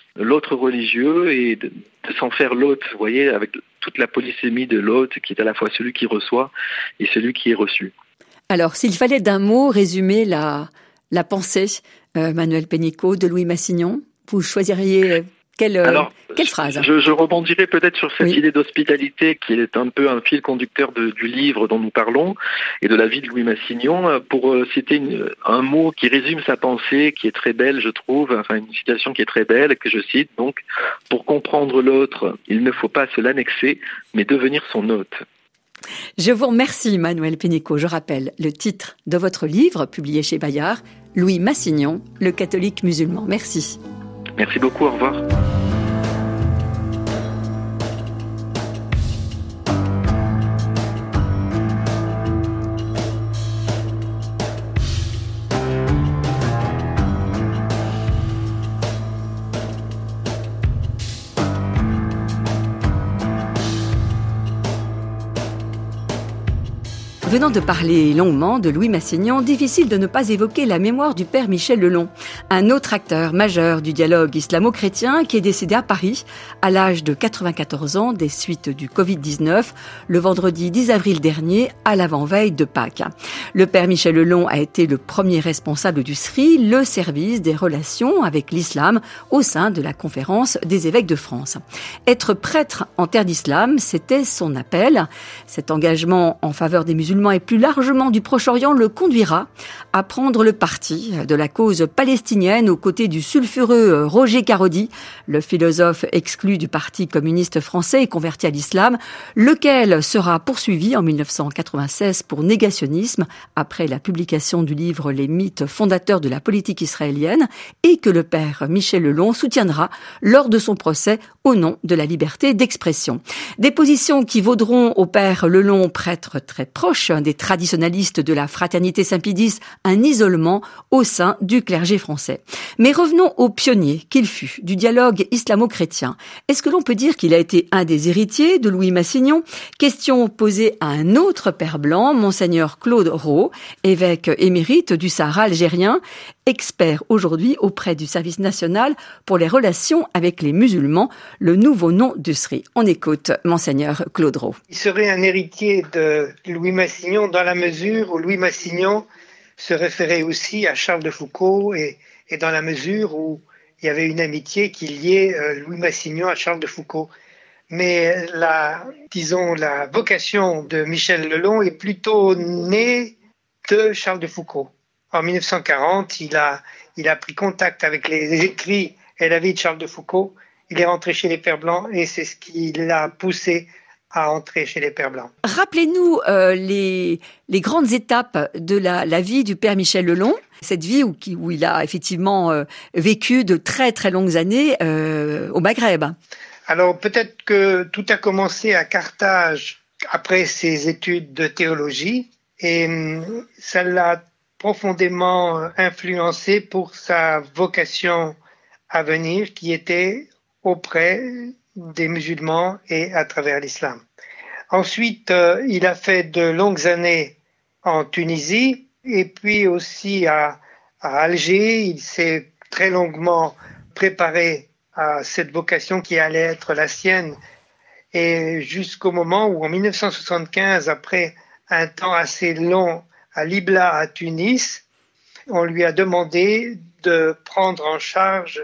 religieux et de s'en faire l'hôte, vous voyez, avec toute la polysémie de l'hôte qui est à la fois celui qui reçoit et celui qui est reçu. Alors, s'il fallait d'un mot résumer la pensée, Manuel Pénicaud, de Louis Massignon, vous choisiriez quelle phrase? Je rebondirai peut-être sur cette idée d'hospitalité qui est un peu un fil conducteur du livre dont nous parlons et de la vie de Louis Massignon pour citer un mot qui résume sa pensée, qui est très belle, je trouve, enfin une citation qui est très belle, que je cite, donc « Pour comprendre l'autre, il ne faut pas se l'annexer, mais devenir son hôte ». Je vous remercie, Manuel Pénicaud. Je rappelle le titre de votre livre, publié chez Bayard, « Louis Massignon, le catholique musulman ». Merci. Merci beaucoup, au revoir. Venant de parler longuement de Louis Massignon, difficile de ne pas évoquer la mémoire du père Michel Lelon, un autre acteur majeur du dialogue islamo-chrétien qui est décédé à Paris à l'âge de 94 ans des suites du Covid-19 le vendredi 10 avril dernier à l'avant-veille de Pâques. Le père Michel Lelon a été le premier responsable du SRI, le service des relations avec l'islam au sein de la conférence des évêques de France. Être prêtre en terre d'islam, c'était son appel. Cet engagement en faveur des musulmans et plus largement du Proche-Orient le conduira à prendre le parti de la cause palestinienne aux côtés du sulfureux Roger Caraudy, le philosophe exclu du Parti communiste français et converti à l'islam, lequel sera poursuivi en 1996 pour négationnisme après la publication du livre Les mythes fondateurs de la politique israélienne et que le père Michel Lelon soutiendra lors de son procès au nom de la liberté d'expression. Des positions qui vaudront au père Lelon, prêtre très proche des traditionalistes de la fraternité Saint-Pédis, un isolement au sein du clergé français. Mais revenons au pionnier qu'il fut du dialogue islamo-chrétien. Est-ce que l'on peut dire qu'il a été un des héritiers de Louis Massignon? Question posée à un autre père blanc, Monseigneur Claude Rau, évêque émérite du Sahara algérien. expert aujourd'hui auprès du Service national pour les relations avec les musulmans, le nouveau nom du SRI. On écoute Monseigneur Claude Rau. Il serait un héritier de Louis Massignon dans la mesure où Louis Massignon se référait aussi à Charles de Foucault et dans la mesure où il y avait une amitié qui liait Louis Massignon à Charles de Foucault. Mais la vocation de Michel Lelon est plutôt née de Charles de Foucault. En 1940, il a pris contact avec les écrits et la vie de Charles de Foucault. Il est rentré chez les Pères Blancs et c'est ce qui l'a poussé à entrer chez les Pères Blancs. Rappelez-nous les grandes étapes de la vie du Père Michel Lelon, cette vie où il a effectivement vécu de très très longues années au Maghreb. Alors peut-être que tout a commencé à Carthage après ses études de théologie et ça l'a profondément influencé pour sa vocation à venir qui était auprès des musulmans et à travers l'islam. Ensuite, il a fait de longues années en Tunisie et puis aussi à Alger. Il s'est très longuement préparé à cette vocation qui allait être la sienne et jusqu'au moment où en 1975, après un temps assez long à Libla à Tunis, on lui a demandé de prendre en charge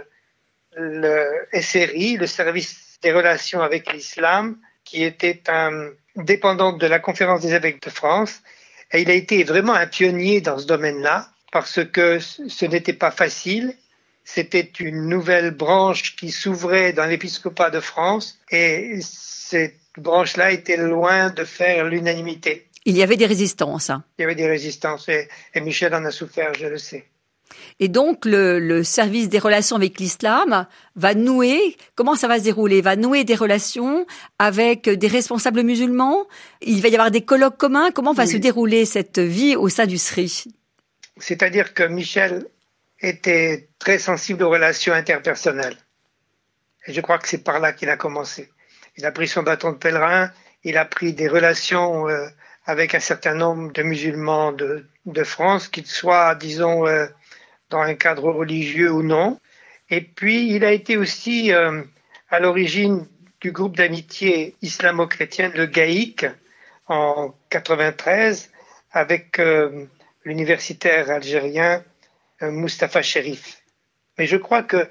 le SRI, le service des relations avec l'islam, qui était dépendant de la Conférence des évêques de France. Et il a été vraiment un pionnier dans ce domaine-là, parce que ce n'était pas facile. C'était une nouvelle branche qui s'ouvrait dans l'épiscopat de France, et cette branche-là était loin de faire l'unanimité. Il y avait des résistances. Il y avait des résistances, et Michel en a souffert, je le sais. Et donc, le service des relations avec l'islam va nouer, comment ça va se dérouler? Va nouer des relations avec des responsables musulmans? Il va y avoir des colloques communs? Comment va se dérouler cette vie au sein du SRI? C'est-à-dire que Michel était très sensible aux relations interpersonnelles. Et je crois que c'est par là qu'il a commencé. Il a pris son bâton de pèlerin, il a pris des relations avec un certain nombre de musulmans de France, qu'ils soient, disons, dans un cadre religieux ou non. Et puis, il a été aussi à l'origine du groupe d'amitié islamo-chrétienne, le GAIC, en 93, avec l'universitaire algérien Mustapha Cherif. Mais je crois que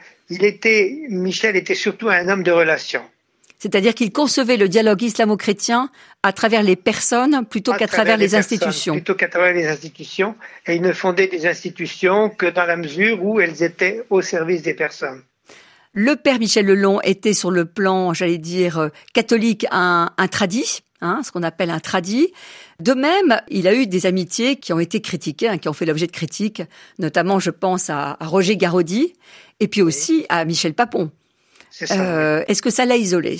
Michel était surtout un homme de relations. C'est-à-dire qu'il concevait le dialogue islamo-chrétien à travers les personnes plutôt qu'à travers les institutions. Plutôt qu'à travers les institutions. Et il ne fondait des institutions que dans la mesure où elles étaient au service des personnes. Le Père Michel Lelon était sur le plan, j'allais dire, catholique, un tradi, ce qu'on appelle un tradi. De même, il a eu des amitiés qui ont été critiquées, qui ont fait l'objet de critiques, notamment, je pense, à Roger Garaudy, et puis aussi à Michel Papon. C'est ça, Est-ce que ça l'a isolé?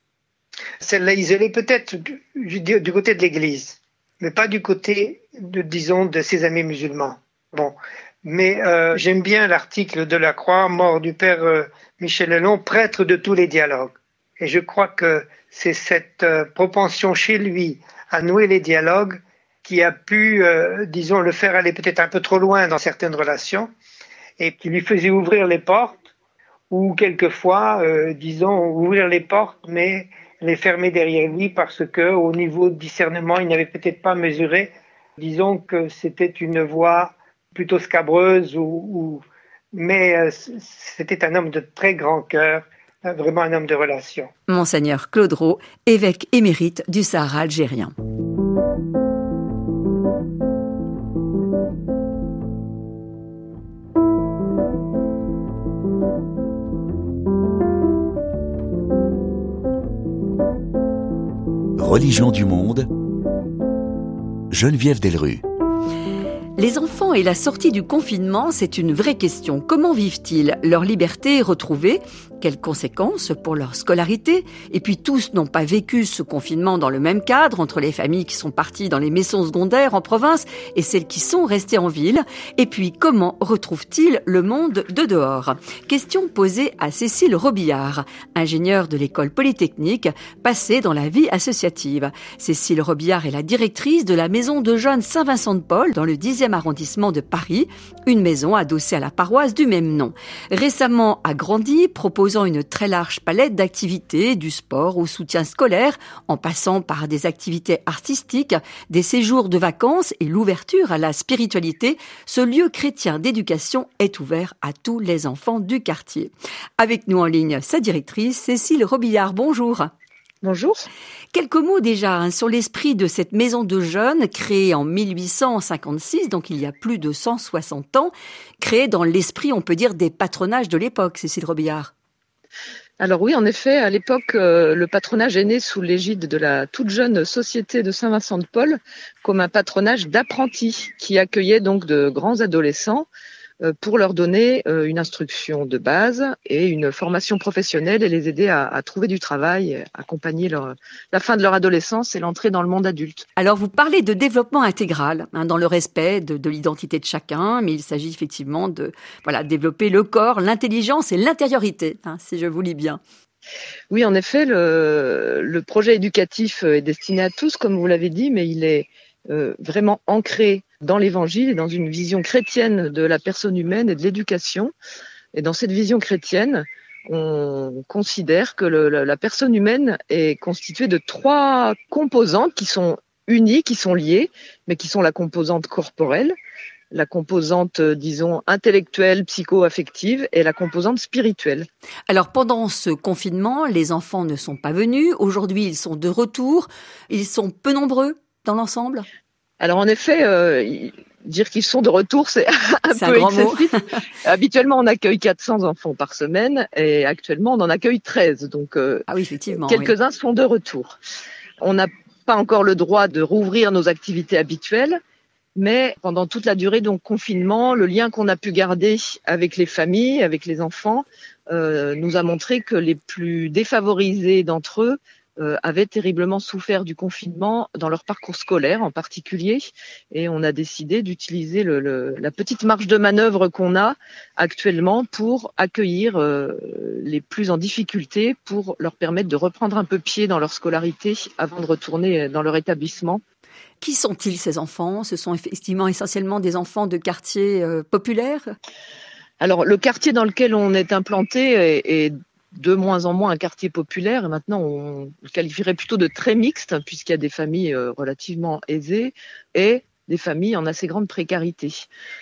Ça l'a isolé peut-être du côté de l'Église, mais pas du côté, de ses amis musulmans. Bon, mais j'aime bien l'article de la Croix, mort du Père Michel Lelon, prêtre de tous les dialogues. Et je crois que c'est cette propension chez lui à nouer les dialogues qui a pu, le faire aller peut-être un peu trop loin dans certaines relations et qui lui faisait ouvrir les portes ou quelquefois, ouvrir les portes mais les fermer derrière lui parce que au niveau de discernement, il n'avait peut-être pas mesuré, disons que c'était une voie plutôt scabreuse mais c'était un homme de très grand cœur, vraiment un homme de relation. Monseigneur Claude Rau, évêque émérite du Sahara algérien. Religion du monde, Geneviève Delrue. Les enfants et la sortie du confinement, c'est une vraie question. Comment vivent-ils leur liberté retrouvée Quelles conséquences pour leur scolarité? Et puis tous n'ont pas vécu ce confinement dans le même cadre, entre les familles qui sont parties dans les maisons secondaires en province et celles qui sont restées en ville. Et puis comment retrouvent-ils le monde de dehors? Question posée à Cécile Robillard, ingénieure de l'école polytechnique, passée dans la vie associative. Cécile Robillard est la directrice de la maison de jeunes Saint-Vincent-de-Paul dans le 10e arrondissement de Paris, une maison adossée à la paroisse du même nom. Récemment agrandie, proposant une très large palette d'activités, du sport au soutien scolaire, en passant par des activités artistiques, des séjours de vacances et l'ouverture à la spiritualité, ce lieu chrétien d'éducation est ouvert à tous les enfants du quartier. Avec nous en ligne, sa directrice, Cécile Robillard. Bonjour. Bonjour. Quelques mots déjà sur l'esprit de cette maison de jeunes créée en 1856, donc il y a plus de 160 ans, créée dans l'esprit, on peut dire, des patronages de l'époque, Cécile Robillard. Alors oui, en effet, à l'époque, le patronage est né sous l'égide de la toute jeune société de Saint-Vincent-de-Paul comme un patronage d'apprentis qui accueillait donc de grands adolescents pour leur donner une instruction de base et une formation professionnelle et les aider à trouver du travail, accompagner la fin de leur adolescence et l'entrée dans le monde adulte. Alors vous parlez de développement intégral, dans le respect de l'identité de chacun, mais il s'agit effectivement de développer le corps, l'intelligence et l'intériorité, si je vous lis bien. Oui, en effet, le projet éducatif est destiné à tous, comme vous l'avez dit, mais il est vraiment ancré dans l'Évangile et dans une vision chrétienne de la personne humaine et de l'éducation. Et dans cette vision chrétienne, on considère que la personne humaine est constituée de 3 composantes qui sont unies, qui sont liées, mais qui sont la composante corporelle, la composante, disons, intellectuelle, psycho-affective et la composante spirituelle. Alors, pendant ce confinement, les enfants ne sont pas venus. Aujourd'hui, ils sont de retour. Ils sont peu nombreux dans l'ensemble? Alors en effet, dire qu'ils sont de retour, c'est un peu excessif. Habituellement, on accueille 400 enfants par semaine et actuellement, on en accueille 13. Donc oui, effectivement, quelques-uns sont de retour. On n'a pas encore le droit de rouvrir nos activités habituelles, mais pendant toute la durée donc confinement, le lien qu'on a pu garder avec les familles, avec les enfants, nous a montré que les plus défavorisés d'entre eux avaient terriblement souffert du confinement dans leur parcours scolaire en particulier, et on a décidé d'utiliser la petite marge de manœuvre qu'on a actuellement pour accueillir les plus en difficulté, pour leur permettre de reprendre un peu pied dans leur scolarité avant de retourner dans leur établissement. Qui sont-ils, ces enfants? Ce sont effectivement essentiellement des enfants de quartiers populaires? Alors, le quartier dans lequel on est implanté est de moins en moins un quartier populaire. Et maintenant, on le qualifierait plutôt de très mixte, puisqu'il y a des familles relativement aisées et des familles en assez grande précarité.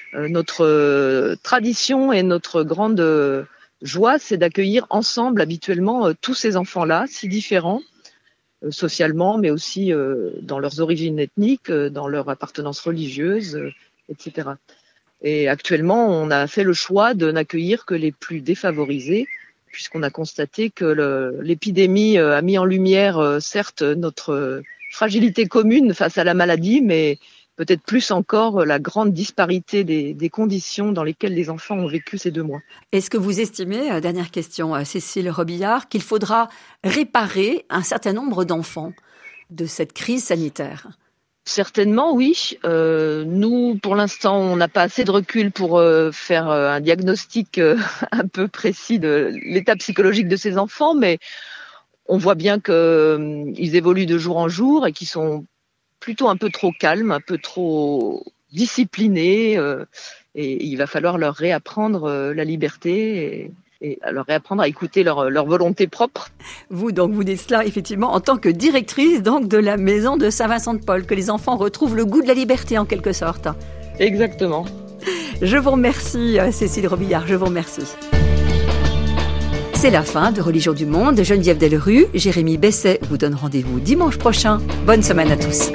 Notre tradition et notre grande joie, c'est d'accueillir ensemble habituellement tous ces enfants-là, si différents, socialement, mais aussi dans leurs origines ethniques, dans leur appartenance religieuse, etc. Et actuellement, on a fait le choix de n'accueillir que les plus défavorisés, puisqu'on a constaté que l'épidémie a mis en lumière, certes, notre fragilité commune face à la maladie, mais peut-être plus encore la grande disparité des conditions dans lesquelles les enfants ont vécu ces 2 mois. Est-ce que vous estimez, dernière question, Cécile Robillard, qu'il faudra réparer un certain nombre d'enfants de cette crise sanitaire ? Certainement, oui. Nous, pour l'instant, on n'a pas assez de recul pour faire un diagnostic un peu précis de l'état psychologique de ces enfants, mais on voit bien qu'ils évoluent de jour en jour et qu'ils sont plutôt un peu trop calmes, un peu trop disciplinés, et il va falloir leur réapprendre la liberté et leur réapprendre à écouter leur volonté propre. Vous dites cela effectivement en tant que directrice donc de la maison de Saint-Vincent-de-Paul, que les enfants retrouvent le goût de la liberté en quelque sorte. Exactement. Je vous remercie Cécile Robillard, je vous remercie. C'est la fin de Religion du Monde. Geneviève Dellerue, Jérémy Besset vous donne rendez-vous dimanche prochain. Bonne semaine à tous.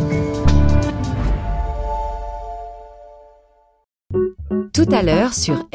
Tout à l'heure sur